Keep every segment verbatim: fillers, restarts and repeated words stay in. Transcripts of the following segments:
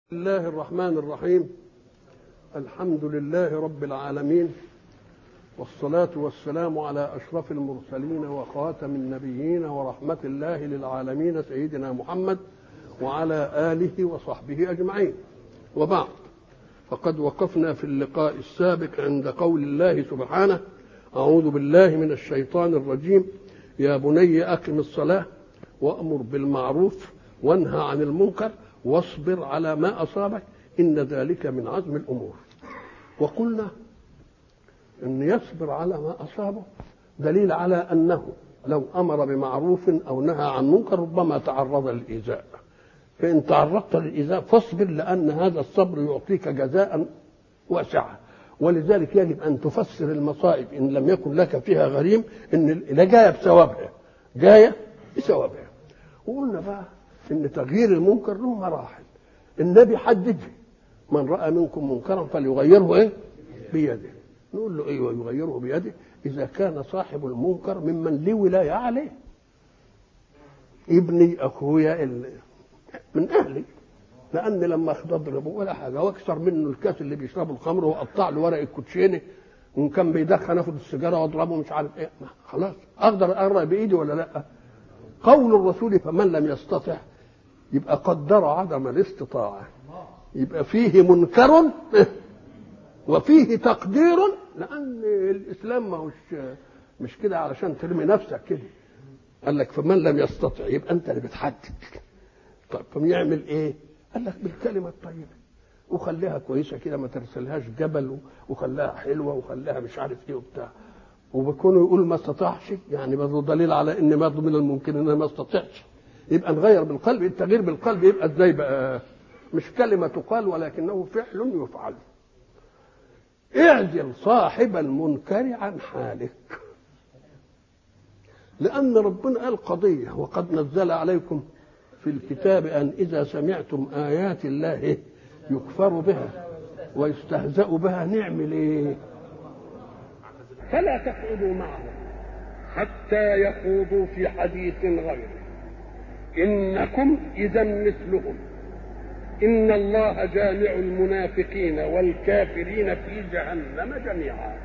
بسم الله الرحمن الرحيم. الحمد لله رب العالمين، والصلاة والسلام على أشرف المرسلين وخاتم النبيين ورحمة الله للعالمين سيدنا محمد وعلى آله وصحبه أجمعين. وبعد، فقد وقفنا في اللقاء السابق عند قول الله سبحانه: أعوذ بالله من الشيطان الرجيم. يا بني أقم الصلاة وأمر بالمعروف وانهى عن المنكر واصبر على ما أصابك إن ذلك من عزم الأمور. وقلنا إن يصبر على ما أصابه دليل على أنه لو أمر بمعروف أو نهى عن منكر ربما تعرض للإيذاء، فإن تعرضت للإيذاء فاصبر، لأن هذا الصبر يعطيك جزاء واسعا. ولذلك يجب أن تفسر المصائب إن لم يكن لك فيها غريم إن لا جاية بثوابها، جاية بثوابها. وقلنا بقى إن تغيير المنكر له مراحل. النبي حدد: من رأى منكم منكرا فليغيره إيه؟ بيده. نقول له أيوه يغيره بيده إذا كان صاحب المنكر ممن له ولاية عليه، ابني أخويا من أهلي، لأن لما أضربه ولا حاجة واكسر منه الكاس اللي بيشربه الخمر وأقطع له ورق الكوتشينه، وإن كان بيدخن أخذ السيجارة وأضربه مش عارف إيه، خلاص أقدر أقرأ بإيدي ولا لأ؟ قول الرسول: فمن لم يستطع، يبقى قدر عدم الاستطاعة، يبقى فيه منكر وفيه تقدير، لأن الإسلام ما هوش مش كده علشان ترمي نفسك كده. قال لك فمن لم يستطع، يبقى أنت اللي بتحدد. طيب فيعمل إيه؟ قال لك بالكلمة الطيبة، وخليها كويسة كده، ما ترسلهاش جبل، وخليها حلوة، وخليها مش عارف إيه وبتاع. وبكونه يقول ما استطاعش، يعني برضه دليل على إن برضه من الممكن إن ما استطعش. يبقى نغير بالقلب. التغيير بالقلب يبقى ازاي بقى؟ مش كلمة تقال ولكنه فعل يفعل. اعزل صاحب المنكر عن حالك، لأن ربنا قال قضية: وقد نزل عليكم في الكتاب أن إذا سمعتم آيات الله يكفر بها ويستهزأ بها نعمل إيه؟ فلا تقعدوا معهم حتى يخوضوا في حديث غيره إنكم إذا مثلهم إن الله جامع المنافقين والكافرين في جهنم جميعا.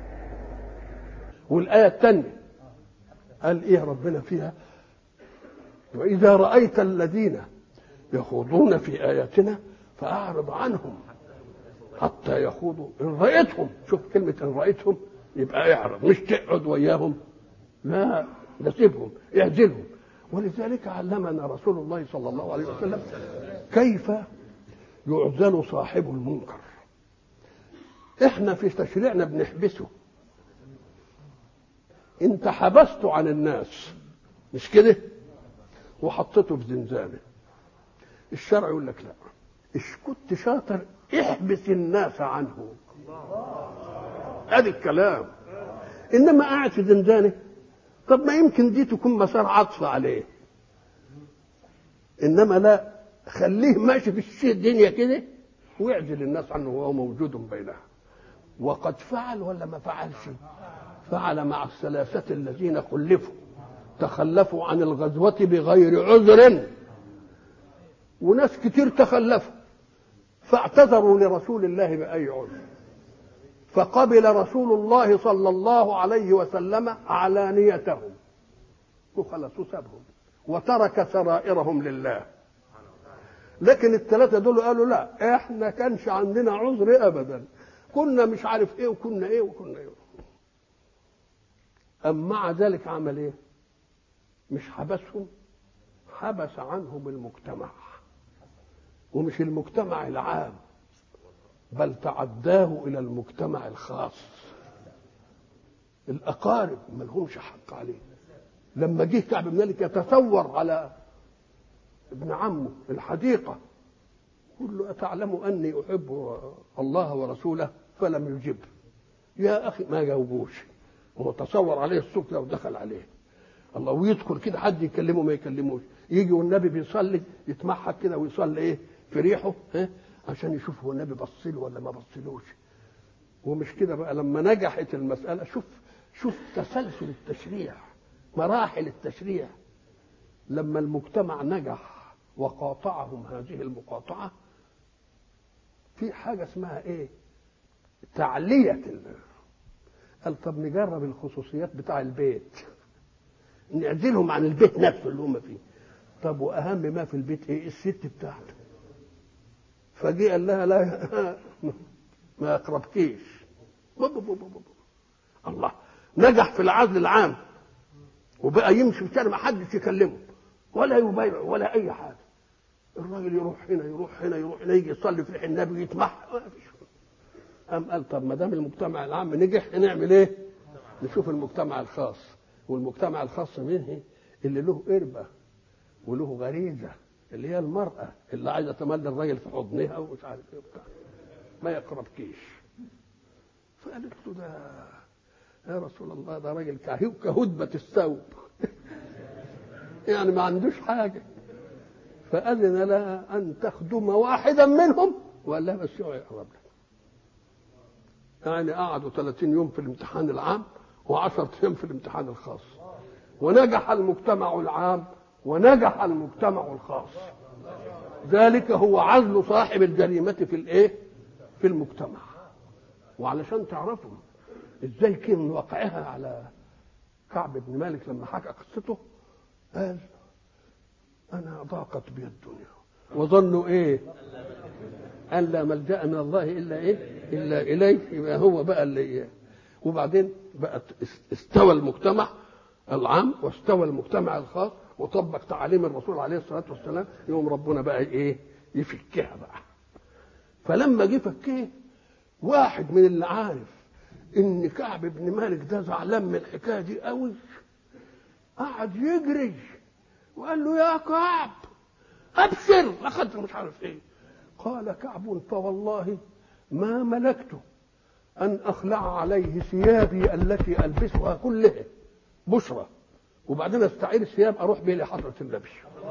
والآية الثانية قال إيه ربنا فيها؟ وإذا رأيت الذين يخوضون في آياتنا فأعرض عنهم حتى يخوضوا. إن رأيتهم، شوف كلمة إن رأيتهم، يبقى اعرض، مش تقعد وياهم، لا، ده سيبهم، اعزلهم. ولذلك علمنا رسول الله صلى الله عليه وسلم كيف يعزل صاحب المنكر. احنا في تشريعنا بنحبسه. انت حبسته عن الناس، مش كده؟ وحطيته في زنزانه. الشرع يقول لك لا، اش كنت شاطر احبس الناس عنه. ادي الكلام. انما قاعد في زنزانه، طب ما يمكن دي تكون مسار عطف عليه، انما لا، خليه ماشي في الشيء الدنيا كده ويعزل الناس عنه وهو موجود بينها. وقد فعل ولا ما فعلش؟ فعل مع الثلاثة الذين خلفوا، تخلفوا عن الغزوة بغير عذر، وناس كتير تخلفوا فاعتذروا لرسول الله بأي عذر، فقبل رسول الله صلى الله عليه وسلم علانيتهم وخلص وسابهم وترك سرائرهم لله. لكن الثلاثة دول قالوا لا، احنا كانش عندنا عذر ابدا، كنا مش عارف ايه وكنا ايه وكنا ايه. أم مع ذلك عمل ايه؟ مش حبسهم، حبس عنهم المجتمع، ومش المجتمع العام، بل تعداه الى المجتمع الخاص. الاقارب ما لهمش حق عليه. لما جه كعب بن مالك يتصور على ابن عمه الحديقه، يقول له: أتعلم أني أحب الله ورسوله؟ فلم يجب. يا أخي ما جاوبوش، هو تصور عليه السوق لو دخل عليه الله، ويدخل كده حد يكلمه ما يكلموش، يجي والنبي بيصلي يتمحك كده ويصلي ايه في ريحه ها عشان يشوف هو النبي بصله ولا ما بصلوش. ومش كده بقى، لما نجحت المسألة، شوف شوف تسلسل التشريع، مراحل التشريع. لما المجتمع نجح وقاطعهم هذه المقاطعة، في حاجه اسمها ايه؟ تعليه. قال طب نجرب الخصوصيات بتاع البيت، نعزلهم عن البيت نفسه اللي هم فيه. طب واهم ما في البيت ايه؟ الست بتاعته. فجي قال لها لا ما يقربكيش. الله، نجح في العزل العام وبقى يمشي في الشارع ما حدش يكلمه ولا يبايع ولا اي حاجه. الراجل يروح هنا يروح هنا يروح هنا، يجي يصلي في النبي يتمح. قام قال طب ما دام المجتمع العام نجح نعمل ايه؟ نشوف المجتمع الخاص. والمجتمع الخاص منه اللي له قربه وله غريزه، اللي هي المراه اللي عايزه تملي الراجل في حضنها ومش عارف ايه وبتاع، ما يقربكيش. فقالت له ده يا رسول الله ده راجل كهدبة الثوب يعني ما عندوش حاجه. فأذن لها أن تخدم واحدا منهم وقال لها بس هو يقرب لك. يعني قعدوا ثلاثين يوم في الامتحان العام وعشرة أيام في الامتحان الخاص، ونجح المجتمع العام ونجح المجتمع الخاص. ذلك هو عزل صاحب الجريمة في الايه؟ في المجتمع. وعلشان تعرفوا ازاي كان واقعها على كعب بن مالك لما حكى قصته، قال أنا ضاقت بي الدنيا وظنوا إيه؟ أن لا ملجأ من الله إلا إيه؟ إلا إليه. يبقى هو بقى اللي إيه؟ وبعدين بقت استوى المجتمع العام واستوى المجتمع الخاص وطبق تعاليم الرسول عليه الصلاة والسلام. يوم ربنا بقى إيه؟ يفكها بقى. فلما جه فكيه، واحد من اللي عارف إن كعب بن مالك ده زعلان من الحكاية دي قوي، قعد يجري وقال له يا كعب ابشر اخذت مش عارف ايه. قال كعب فوالله ما ملكت ان اخلع عليه ثيابي التي البسها كلها بشرى وبعدين استعير الثياب اروح به لحضره النبي.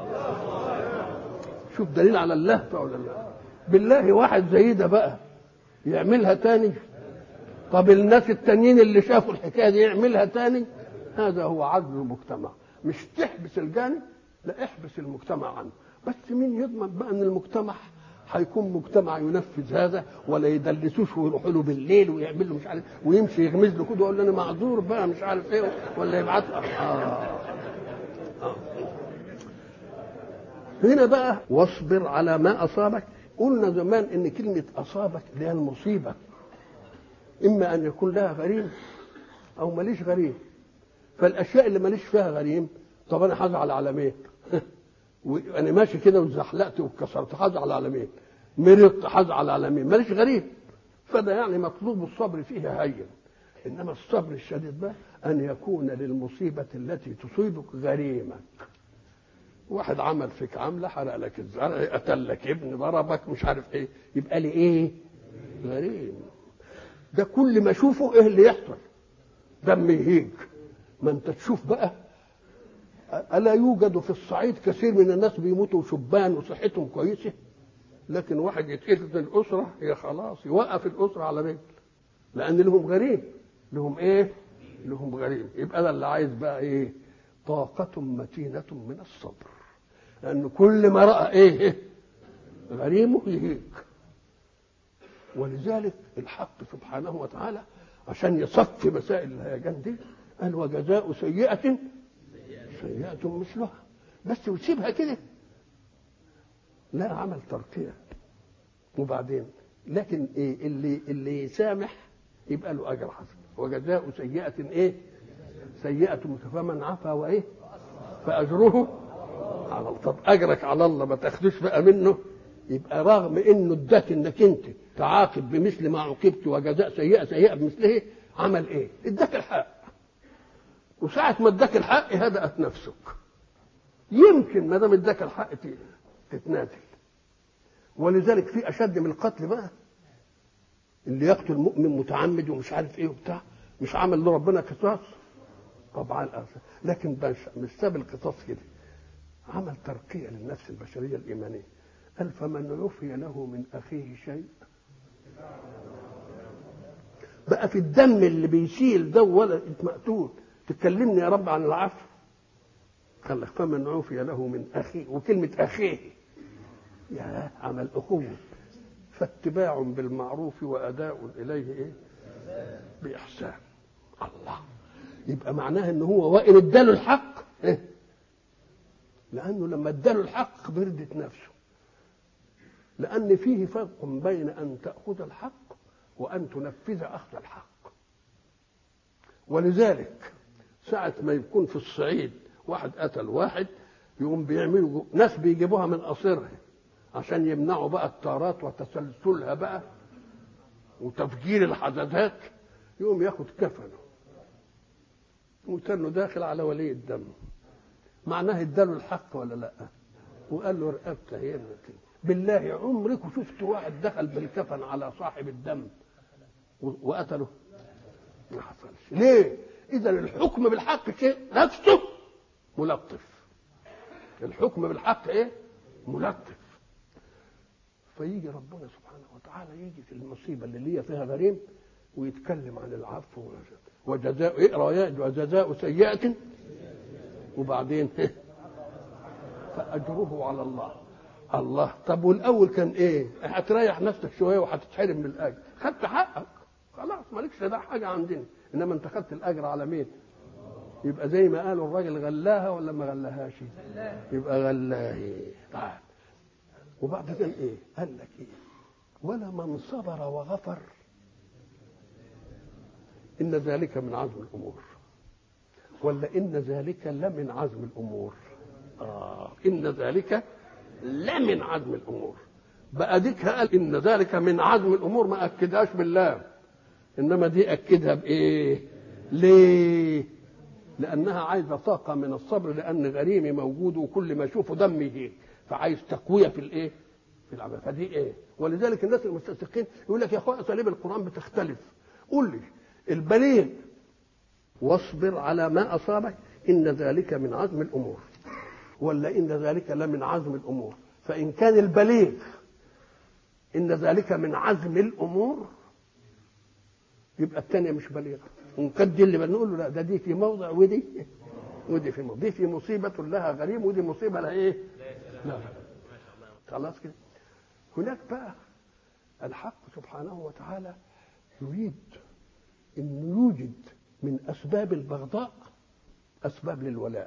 شوف دليل على اللهفه ولا لا؟ بالله واحد زي ده بقى يعملها تاني؟ طب الناس التانيين اللي شافوا الحكايه دي يعملها تاني؟ هذا هو عدل المجتمع. مش تحبس الجانب، لا احبس المجتمع عنه. بس مين يضمن بقى ان المجتمع هيكون مجتمع ينفذ هذا ولا يدلسوش ويروحوا له بالليل ويعمل له مش عارف ويمشي يغمز له كده ويقول له انا معذور بقى مش عارف ايه ولا يبعت له آه. آه. هنا بقى واصبر على ما اصابك. قلنا زمان ان كلمه اصابك اللي هي المصيبه اما ان يكون لها غريم او ماليش غريم. فالاشياء اللي ماليش فيها غريم طب انا هزعل على مين؟ وانا ماشي كده وزحلقت واتكسرت هزعل على مين؟ مرضت هزعل على مين؟ ماليش غريب. فده يعني مطلوب الصبر فيها هين. انما الصبر الشديد بقى ان يكون للمصيبه التي تصيبك غريمك. واحد عمل فيك عمله، حرق لك الزرع، قتل لك ابن، ضربك، مش عارف ايه، يبقى لي ايه؟ غريم. ده كل ما اشوفه ايه اللي يحصل؟ دم يهيج. ما انت تشوف بقى ألا يوجد في الصعيد كثير من الناس بيموتوا شبان وصحتهم كويسة، لكن واحد يتقتل في الأسرة هي خلاص يوقف الأسرة على رجل لأن لهم غريم. لهم إيه؟ لهم غريم. يبقى ده اللي عايز بقى إيه؟ طاقة متينة من الصبر، لأن كل ما رأى إيه؟ غريمه يهيج. ولذلك الحق سبحانه وتعالى عشان يصفي مسائل الهيجان دي قال وجزاء سيئة سيئة مثلها. بس وتسيبها كده لا، عمل ترقية. وبعدين لكن ايه اللي اللي يسامح يبقى له اجر حسن. وجزاء سيئة ايه؟ سيئة فمن عفا وايه؟ فاجره على الله. طب اجرك على الله ما تاخدوش بقى منه. يبقى رغم انه اداك انك انت تعاقب بمثل ما عوقبت وجزاء سيئة سيئة بمثله، عمل ايه؟ اداك الحق. وساعة ما اداك الحق هدأت نفسك. يمكن ما دام اداك الحق تتنازل. ولذلك في اشد من القتل بقى اللي يقتل مؤمن متعمد ومش عارف ايه وبتاع، مش عمل له ربنا قصاص طبعا الأرض. لكن مش ساب القصاص كده، عمل ترقية للنفس البشرية الإيمانية. قال فمن عفي له من أخيه شيء بقى في الدم اللي بيشيل ده ولا مقتول تكلمني يا رب عن العفو. قال لك فمن عفي له من أخيه، وكلمة أخيه يا عمل أخوه. فاتباع بالمعروف وأداء إليه إيه؟ بإحسان. الله، يبقى معناها إن هو وإن اداله الحق إيه؟ لأنه لما اداله الحق بردت نفسه، لأن فيه فرق بين أن تأخذ الحق وأن تنفذ أخذ الحق. ولذلك ساعة ما يكون في الصعيد واحد قتل واحد، يقوم بيعملوا ناس بيجيبوها من قصرها عشان يمنعوا بقى الطارات وتسلسلها بقى وتفجير الحدثات، يقوم ياخد كفنه وكانه داخل على ولي الدم، معناه اداله الحق ولا لا؟ وقال له رقبته هي كده. بالله عمركم شفتوا واحد دخل بالكفن على صاحب الدم وقتله؟ ما حصلش. ليه؟ اذا الحكم بالحق شيء نفسه ملطف. الحكم بالحق ايه؟ ملطف. فيجي ربنا سبحانه وتعالى يجي في المصيبه اللي هي فيها غريم ويتكلم عن العفو وجزاء اقرا يا وجزاء سيئه وبعدين فاجره على الله. الله، طب والاول كان ايه؟ هتريح نفسك شويه وهتتحرم من الاجر، خدت حقك خلاص مالكش ده حاجه عندنا، انما انت خدت الاجر على مين؟ يبقى زي ما قالوا الراجل غلاها ولا ما غلاهاش؟ يبقى غلاه. طيب وبعد كده ايه؟ قال لك ايه؟ ولا من صبر وغفر ان ذلك من عزم الامور، ولا ان ذلك لمن عزم الامور. اه ان ذلك لمن عزم الامور. بقى ديك قال ان ذلك من عزم الامور، ما اكدهاش بالله، انما دي اكدها بايه؟ ليه؟ لانها عايزه طاقه من الصبر، لان غريمي موجود وكل ما اشوفه دم يهيج، فعايز تقويه في الايه؟ في العمل. فدي ايه؟ ولذلك الناس المستشرقين يقول لك يا اخويا اساليب القران بتختلف. قول لي البليغ واصبر على ما اصابك ان ذلك من عزم الامور، ولا ان ذلك لمن عزم الامور؟ فان كان البليغ ان ذلك من عزم الامور يبقى الثانيه مش بليغه، ونكد اللي بنقول له لا ده دي في موضع ودي ودي في موضع، دي في مصيبه لها غريم ودي مصيبه لها ايه؟ لا خلاص كده. هناك بقى الحق سبحانه وتعالى يريد ان يوجد من اسباب البغضاء اسباب للولاء،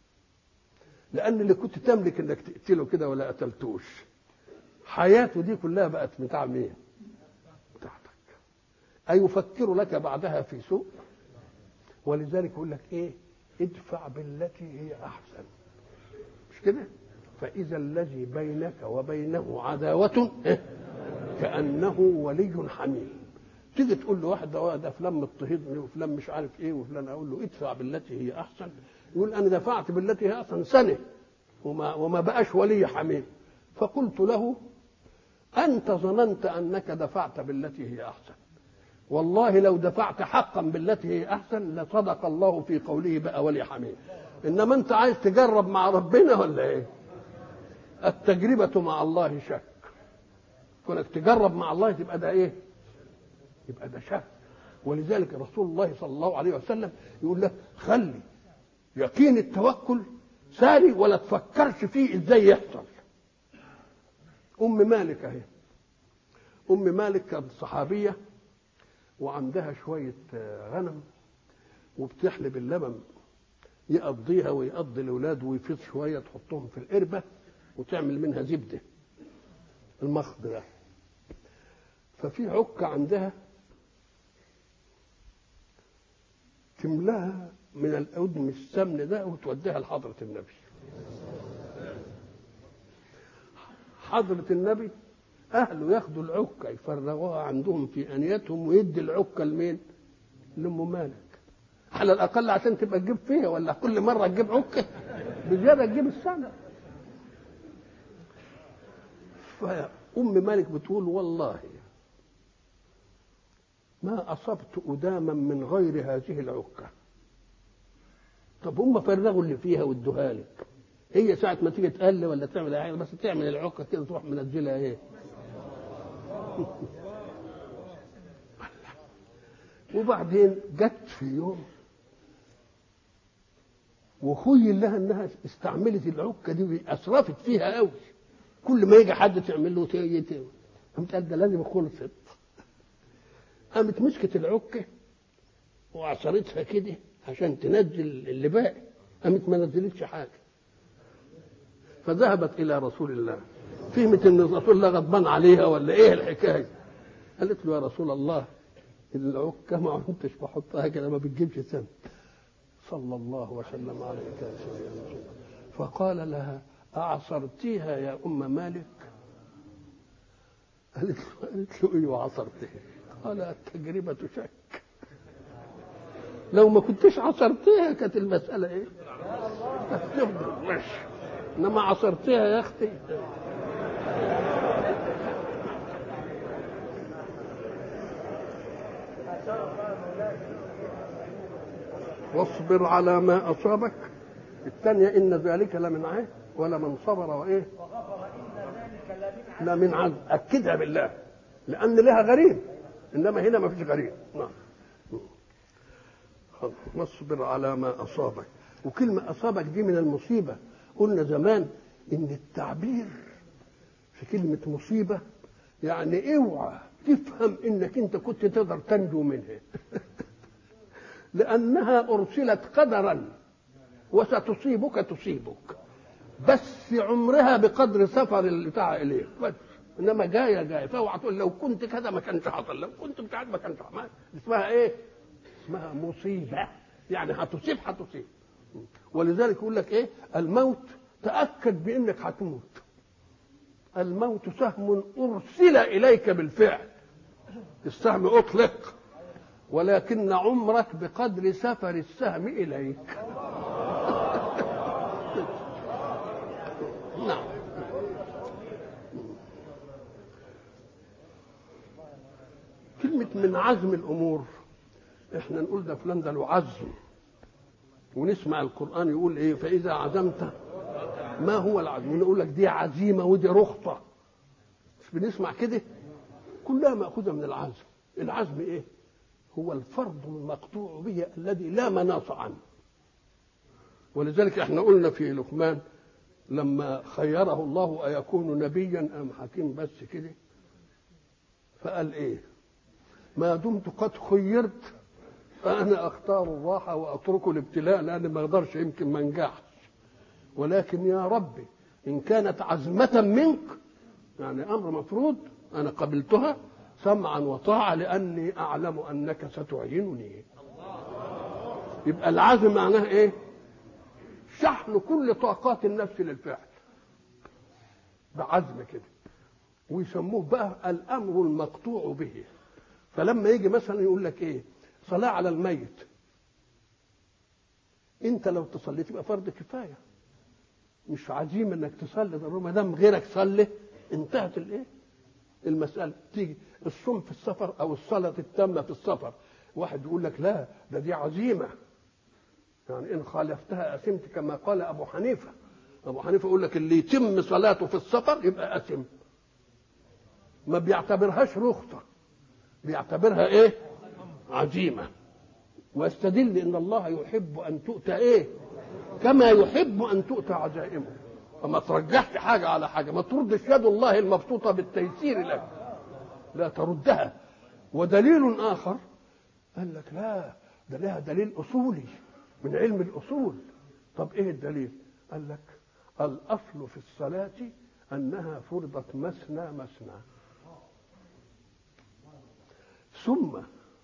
لان اللي كنت تملك انك تقتله كده ولا قتلتوش، حياته دي كلها بقت بتاع مين؟ بتاعتك. ايفكر لك بعدها في سوء؟ ولذلك يقول لك ايه؟ ادفع بالتي هي احسن، مش كده؟ فاذا الذي بينك وبينه عداوه كانه ولي حميم. تيجي تقول له واحد ده فلان مضطهدني وفلان مش عارف ايه وفلان، اقول له ادفع بالتي هي احسن، يقول انا دفعت بالتي هي احسن سنه وما وما بقاش ولي حميم. فقلت له انت ظننت انك دفعت بالتي هي احسن، والله لو دفعت حقا بالتي هي احسن لصدق الله في قوله بقى ولي حميم. انما انت عايز تجرب مع ربنا ولا ايه؟ التجربه مع الله شك، كونك تجرب مع الله تبقى ده ايه؟ يبقى ده شك. ولذلك رسول الله صلى الله عليه وسلم يقول لك خلي يقين التوكل ساري ولا تفكرش فيه ازاي يحصل. ام مالك اهي، ام مالك كانت صحابيه وعندها شويه غنم وبتحلب اللبن يقضيها ويقضي الاولاد ويفيض شويه تحطهم في القربه وتعمل منها زبده المخض ده. ففي عكه عندها تملاها من الأدم السمن ده وتوديها لحضرة النبي. حضرة النبي أهله ياخدوا العكة يفرغوها عندهم في أنيتهم ويدي العكة لمين؟ لأم مالك، على الأقل عشان تبقى تجيب فيها، ولا كل مرة تجيب عكة بزيادة تجيب السنة. فأم مالك بتقول والله ما أصبت أداما من غير هذه العكة. طب هم فرغوا اللي فيها وادوها لك، هي ساعة ما تيجي تقل ولا تعمل حاجة بس تعمل العكة كده تروح منزلها ايه؟ وبعدين جت في يوم وخيل لها انها استعملت العكة دي اسرفت فيها قوي، كل ما يجي حد تعمل له تيجي قامت قال ده لازم خلصت. قامت مسكت العكه وعصرتها كده عشان تنزل اللي باقي، قامت ما نزلتش حاجه. فذهبت الى رسول الله، فهمت ان رسول الله غضبان عليها ولا ايه الحكايه. قالت له يا رسول الله العكه ما كنتش بحطها كده ما بتجيبش سنه صلى الله وسلم عليك يا سيدنا. فقال لها اعصرتيها يا ام مالك؟ قالت له قالت له ايوه عصرتها. قال التجربه شك، لو ما كنتش عصرتيها كانت المساله ايه؟ هتفضل مش انما عصرتيها يا اختي. واصبر على ما اصابك. الثانيه ان ذلك لمن عين ولمن صبر وايه لمن عزم. اكدها بالله لان لها غريب، انما هنا ما فيش غريب. نعم. واصبر على ما اصابك. وكلمه اصابك دي من المصيبه. قلنا زمان ان التعبير في كلمه مصيبه يعني اوعى تفهم انك انت كنت تقدر تنجو منها لانها ارسلت قدرا وستصيبك تصيبك، بس عمرها بقدر سفر البتاع اليك بس، انما جايه جايه. فاوعى تقول لو كنت كذا ما كانش حصل، لو كنت بتاعت ما كانش حصل. اسمها ايه؟ اسمها مصيبه، يعني هتصيب هتصيب. ولذلك يقول لك ايه؟ الموت تاكد بانك هتموت. الموت سهم ارسل اليك بالفعل، السهم اطلق، ولكن عمرك بقدر سفر السهم اليك. نعم. كلمة من عزم الأمور، إحنا نقول ده فلان ده له عزم، ونسمع القرآن يقول إيه؟ فإذا عزمت ما هو العزم؟ ونقول لك دي عزيمة ودي رخصة. مش بنسمع كده؟ كلها مأخوذة من العزم. العزم إيه؟ هو الفرض المقطوع به الذي لا مناص عنه. ولذلك إحنا قلنا في لقمان لما خيره الله أيكون نبيا أم حكيم بس كده، فقال إيه؟ ما دمت قد خيرت فأنا أختار الراحة وأترك الابتلاء لأن ما أقدرش يمكن ما انجحش، ولكن يا ربي إن كانت عزمة منك يعني أمر مفروض أنا قبلتها سمعا وطاعة لأني أعلم أنك ستعينني. يبقى العزم معناه إيه؟ شحن كل طاقات النفس للفعل بعزم كده، ويسموه بقى الأمر المقطوع به. فلما يجي مثلا يقول لك ايه؟ صلاة على الميت، انت لو تصلي تبقى فرض كفايه، مش عزيم انك تصلي، ده ما دام غيرك صلي انتهت الايه؟ المساله. تيجي الصوم في السفر او الصلاه التامه في السفر، واحد يقول لك لا ده دي عزيمه، يعني ان خالفتها اثمت كما قال ابو حنيفه. ابو حنيفه يقول لك اللي يتم صلاته في السفر يبقى اثم، ما بيعتبرهاش رخصه، بيعتبرها ايه؟ عزيمه. واستدل ان الله يحب ان تؤتى ايه؟ كما يحب ان تؤتى عزائمه. فما ترجحش حاجه على حاجه، ما تردش يد الله المبسوطه بالتيسير لك، لا تردها. ودليل اخر قال لك لا ده لها دليل اصولي من علم الاصول. طب ايه الدليل؟ قال لك الاصل في الصلاه انها فرضت مثنى مثنى، ثم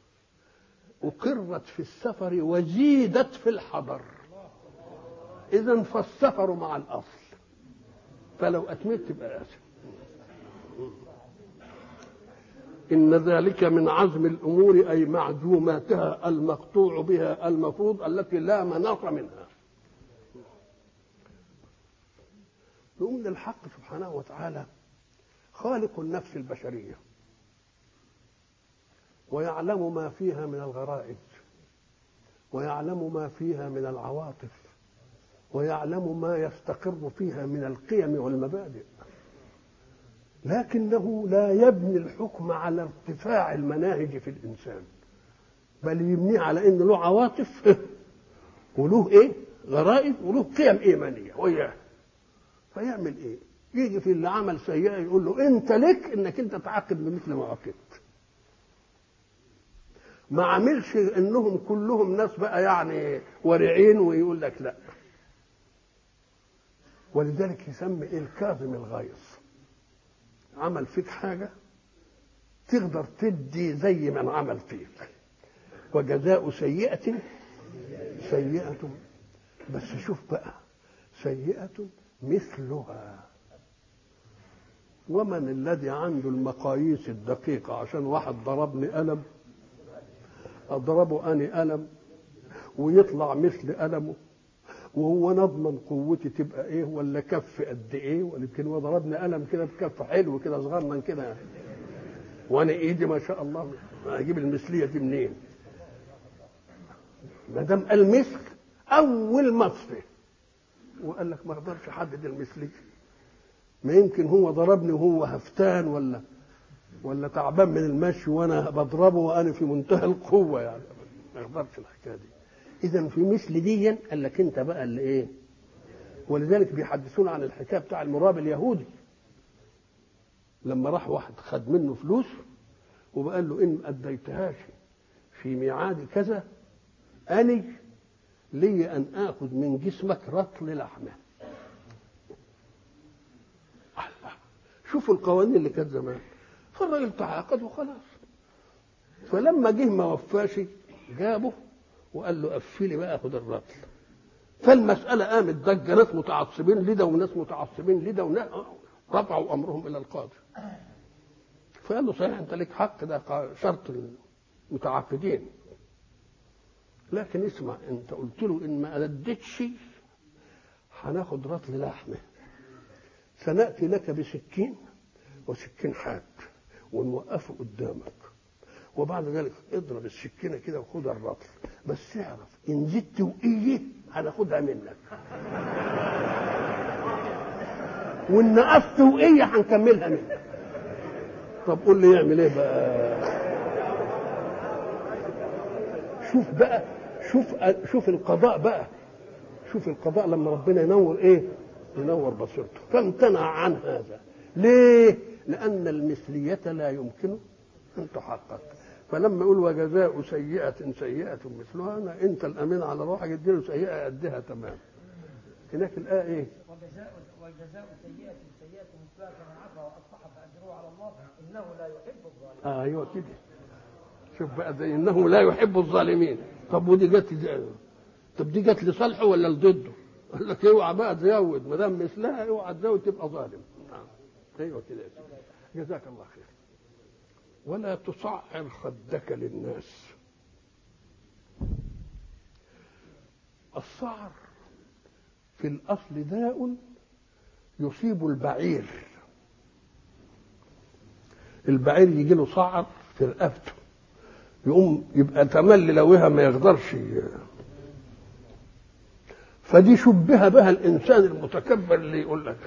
أقرت في السفر وزيدت في الحضر، إذن فالسفر مع الأصل، فلو أتمت تبقى آثم. إن ذلك من عزم الأمور أي معزوماتها المقطوع بها المفروض التي لا مناص منها. نقول للحق سبحانه وتعالى خالق النفس البشرية ويعلم ما فيها من الغرائز، ويعلم ما فيها من العواطف، ويعلم ما يستقر فيها من القيم والمبادئ، لكنه لا يبني الحكم على ارتفاع المناهج في الإنسان، بل يبنيه على إن له عواطف وله إيه؟ غرائز وله قيم إيمانية وياه. فيعمل إيه؟ يجي في اللي عمل سيئة يقول له انت لك انك انت تعاقب بمثل ما عاقبت. ما عملش انهم كلهم ناس بقى يعني ورعين ويقول لك لا. ولذلك يسمي ايه الكاظم الغيظ. عمل فيك حاجة تقدر تدي زي من عمل فيك. وجزاء سيئة سيئة، بس شوف بقى سيئة مثلها. ومن الذي عنده المقاييس الدقيقة عشان واحد ضربني قلم أضربه أني قلم ويطلع مثل قلمه، وهو نضمن قوتي تبقى ايه ولا كف قد ايه، ولكن هو ضربني قلم كده بكف حلو كده صغنن كده وانا ايدي ما شاء الله اجيب المثليه دي منين؟ ما دام المثل اول مصري وقال لك ما اقدرش احدد المثليه، ما يمكن هو ضربني وهو هفتان ولا ولا تعبان من المشي وانا بضربه وانا في منتهى القوه، يعني ما اقدرش الحكايه دي. اذا في مثل دي قال لك انت بقى اللي ايه. ولذلك بيحدثونا عن الحكايه بتاع المراب اليهودي لما راح واحد خد منه فلوس وقال له ان اديتهاش في ميعاد كذا اني لي ان اخذ من جسمك رطل لحمه. شوفوا القوانين اللي كانت زمان. فالراجل تعاقد وخلاص. فلما جه ما وفاش جابه وقال له قفلي بقى خد الرطل. فالمساله قامت ضجه، ناس متعصبين لده وناس متعصبين لده وناس رفعوا امرهم الى القاضي. فقال له صحيح انت لك حق، ده شرط المتعاقدين، لكن اسمع انت قلت له ان ما اديتش هناخد رطل لحمه، سناتي لك بسكين وسكين حاد ونوقفه قدامك، وبعد ذلك اضرب السكينه كده وخد الرطل، بس اعرف ان زدت وقيه هناخدها منك، وان نقصت وقيه هنكملها منك. طب قول لي يعمل ايه بقى؟ شوف بقى شوف شوف القضاء بقى، شوف القضاء لما ربنا ينور ايه؟ ينور بصيرته. فامتنع عن هذا. ليه؟ لان المثليه لا يمكن ان تحقق. فلما يقول وجزاء سيئة سيئة مثلها، أنا أنت الأمين على روحك اديله سيئة قدها تمام. هناك الآية إيه؟ وجزاء وجزاء سيئة سيئة مثلها فمن عفا وأصلح فأجره على الله إنه لا يحب الظالمين. آه أيوه كده. شوف بقى ده إنه لا يحب الظالمين. طب ودي جت طب دي جت لصالحه ولا لضده؟ قال لك اوعى بقى تزود، ما دام مثلها اوعى تزود تبقى ظالم. نعم. أيوه كده. جزاك الله خير. ولا تصعر خدك للناس. الصعر في الأصل داء يصيب البعير. البعير يجي له صعر في رقبته يقوم يبقى تملي لوها ما يقدرش. فدي شبه بها الإنسان المتكبر اللي يقول لك.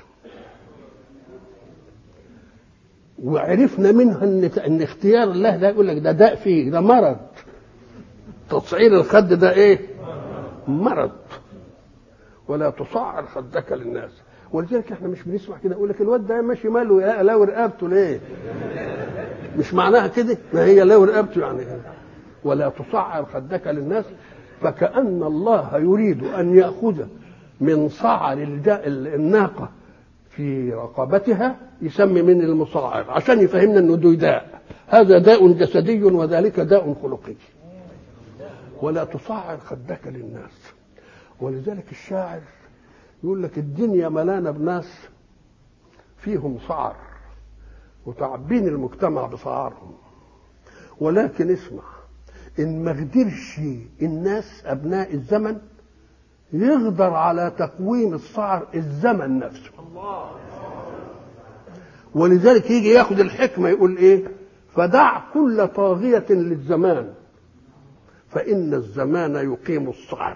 وعرفنا منها ان ان اختيار الله ده يقول لك ده داء فيه، ده مرض. تصعير الخد ده ايه؟ مرض. ولا تصعر خدك للناس. ولذلك احنا مش بنسمع كده يقول لك الواد ده ماشي ماله لا رقبته ليه؟ مش معناها كده، ما هي لا رقبته يعني. ولا تصعر خدك للناس، فكأن الله يريد ان يأخذ من صعر الناقة في رقبتها يسمي من المصعر عشان يفهمنا انه ده داء. هذا داء جسدي وذلك داء خلقي. ولا تصعر خدك للناس. ولذلك الشاعر يقول لك الدنيا ملانه بناس فيهم صعر وتعبين المجتمع بصعارهم، ولكن اسمع ان ما قدرش الناس ابناء الزمن يقدر على تقويم الصعر الزمن نفسه. ولذلك يجي ياخد الحكمة يقول ايه؟ فدع كل طاغية للزمان فإن الزمان يقيم الصعر.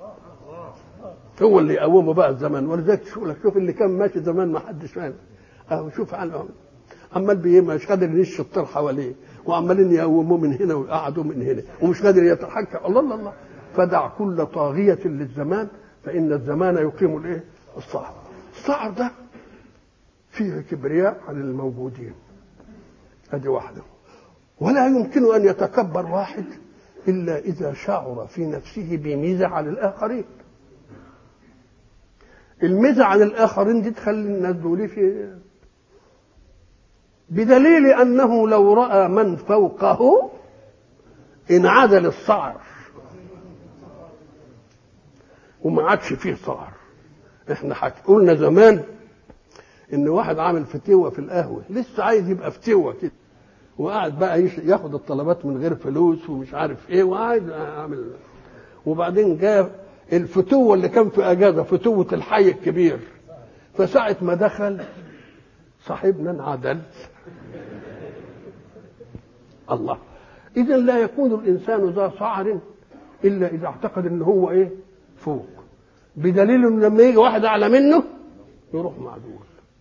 هو اللي يقومه بقى الزمان. ولذلك شوف لك شوف اللي كان ماشي زمان ما حدش فاهم اهو شوف عنهم عمال بيه مش قادر ينش الطير حواليه وعمالين يقوموه من هنا ويقعدوه من هنا ومش قادر يتحكم. الله الله الله. فدع كل طاغية للزمان فإن الزمان يقيم الايه؟ الصعر. الصعر ده فيه كبرياء عن الموجودين، ادي واحده. ولا يمكن ان يتكبر واحد الا اذا شعر في نفسه بميزه على الاخرين. الميزه عن الاخرين دي تخلي الناس دول في، بدليل انه لو راى من فوقه انعدل الصعر وما عادش فيه صعر. احنا قلنا زمان ان واحد عامل فتوه في القهوه، لسه عايز يبقى فتوه كده، وقاعد بقى ياخد الطلبات من غير فلوس ومش عارف ايه، وقاعد عامل، وبعدين جاء الفتوه اللي كان في اجازه، فتوه الحي الكبير، فساعه ما دخل صاحبنا انعدل. الله. اذا لا يكون الانسان ذا صعر الا اذا اعتقد ان هو ايه فوق، بدليل ان لما يجي واحد اعلى منه يروح معدول.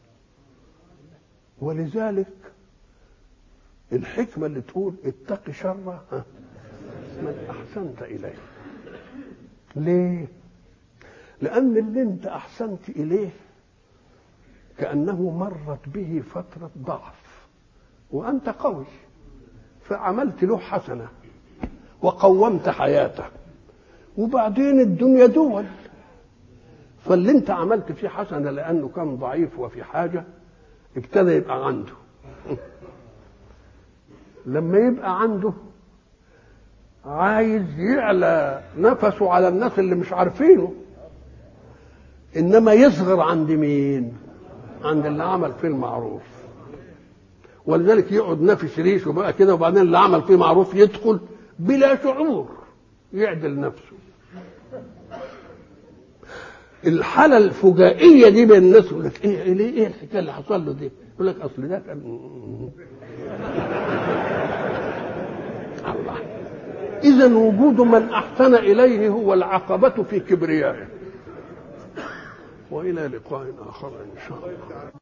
ولذلك الحكمه اللي تقول اتق شر من احسنت اليه. ليه؟ لان اللي انت احسنت اليه كانه مرت به فتره ضعف وانت قوي، فعملت له حسنه وقومت حياته، وبعدين الدنيا دول، فاللي انت عملت فيه حسنه لانه كان ضعيف وفي حاجه ابتدى يبقى عنده. لما يبقى عنده عايز يعلى نفسه على الناس اللي مش عارفينه، انما يصغر عند مين؟ عند اللي عمل فيه المعروف. ولذلك يقعد نفس ريشه بقى كده، وبعدين اللي عمل فيه معروف يدخل بلا شعور يعدل نفسه. الحاله الفجائيه دي بين الناس، يقول لك ايه ليه ايه الحكايه اللي حصل له دي؟ يقول لك اصل ده كان الله. اذا وجود من احسن اليه هو العقبه في كبريائه. والى لقاء اخر ان شاء الله.